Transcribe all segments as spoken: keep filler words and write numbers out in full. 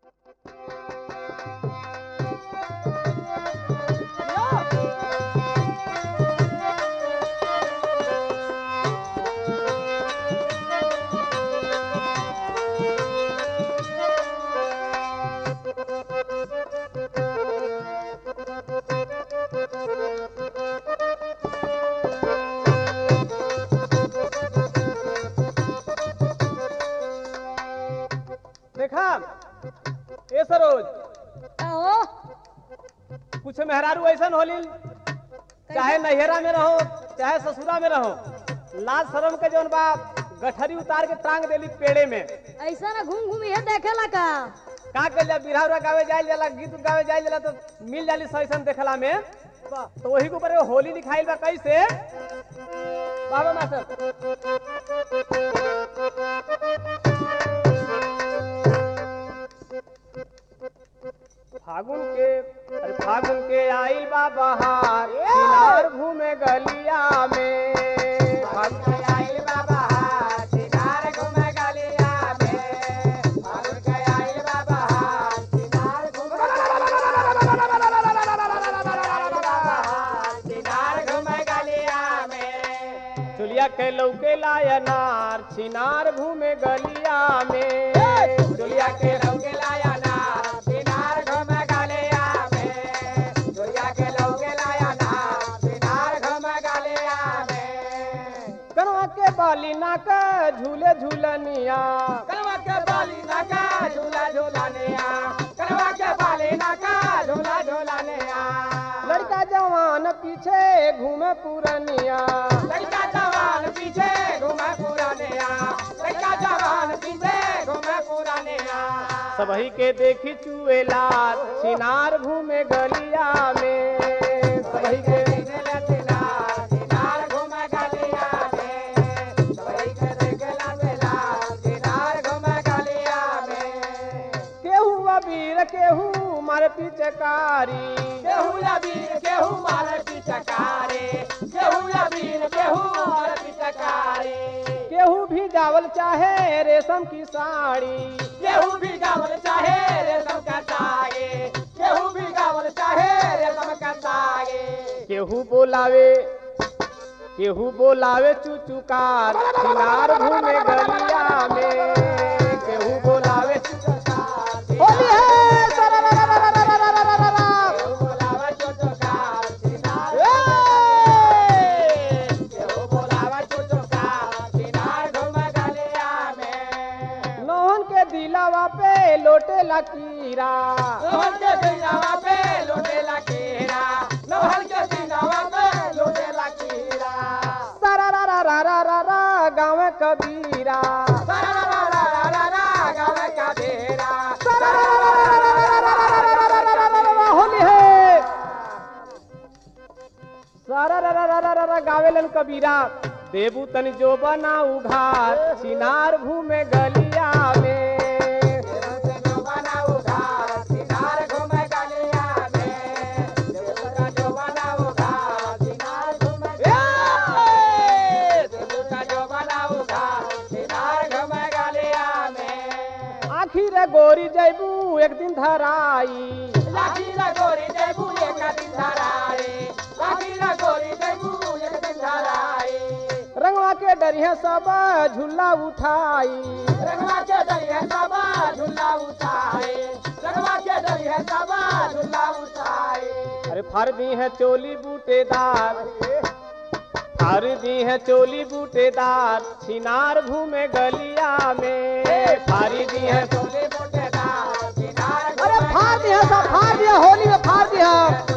देखा ए सरोज हो कुछ मेहरारू ऐसा होली चाहे नैहरा में रहो चाहे ससुरा में रहो लाज शर्म के जौन बा गठरी उतार के टांग देली पेड़े में। ऐसा ना घूम घूम ये देखेला का का कर जा बिरहा उरा गावे जाइल जाला गीत गावे जाइल जाला तो मिल जाली सैसन देखला में तो वही के ऊपर एगो होली लिखाइल बा कैसे बाबा मास्टर फागुन के अरे फागुन के आइल बा बहार किनार घूमे गलिया में फागुन के आइल बा बहार किनार घूमे गलिया में फागुन के आइल बा बहार किनार घूमे किनार घूमे गलिया में चुलिया के लौके लाया नार छिनार घूमे गलिया में चुलिया के लौके लाया बाली नाका झूले झूलनिया कलवा के बाली नाका झूला झूलनिया कलवा के बाली नाका झूला झूलनिया लड़का जवान पीछे घूमे पुरनिया लड़का जवान पीछे घूमे पुरनिया लड़का जवान पीछे घूमे पुरनिया सबही के देखी चुएला छिनार घूमे गलिया में सबही के केहू मारे पिचकारी केहू अबीर केहू मारे पिचकारी केहू अबीर केहू मारे पिचकारी केहू भी जावल चाहे रेशम की साड़ी केहू भी जावल चाहे रेशम का साड़ी केहू भी जावल चाहे रेशम का साड़ी केहू बोलावे केहू बोलावे चुचुकार छिनार घूमे गलिया में केहू बोलावे होली है नौहन के दिलावा पे लोटे लकीरा नौहन के दिलावा पे लोटे लकीरा नौहन के दिलावा पे लोटे लकीरा सारा रा रा रा रा रा रा गाँव कबीरा सारा रा रा रा रा रा गाँव कबीरा होली है सारा रा रा रा रा रा गावेलन कबीरा देबू तन जो बना उघार छिनार घूमे गलिया में जो बना उघार छिनार घूमे गलिया में जो बना उघार छिनार घूमे जो बना उघार छिनार घूमे गलिया में आखिर गोरी जैबू एक दिन धराई आखिर गोरी जैबू एक दिन धराई आखिर गोरी जैबू एक दिन धराई रंगवा के डरिया सब झूला उठाई रंगवा के डरिया सब झूला उठाई रंगवा के डरिया सब झूला उठाई अरे फार दी है चोली बूटेदार फार दी है चोली बूटेदार छिनार घूमे गलिया में फारी दी है चोली बूटेदार छिनार अरे फार दी है सब फार दिया होली में फार दिया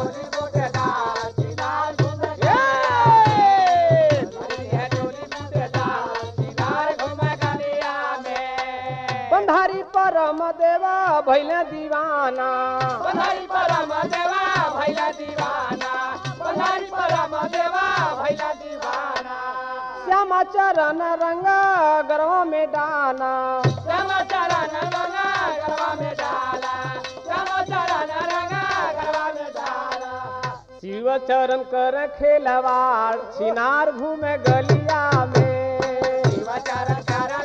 बंधारी परम देवा भैले दीवाना बंधारी परम देवा भैले दीवाना बंधारी परम देवा भैले दीवाना श्यामा चरण रंगा गरवा में डाला श्यामा चरण रंगा गरवा में डाला श्यामा चरण रंगा गरवा में डाला शिव चरण कर खेलवाड़ छिनार घूमे गलिया में शिव चरण कर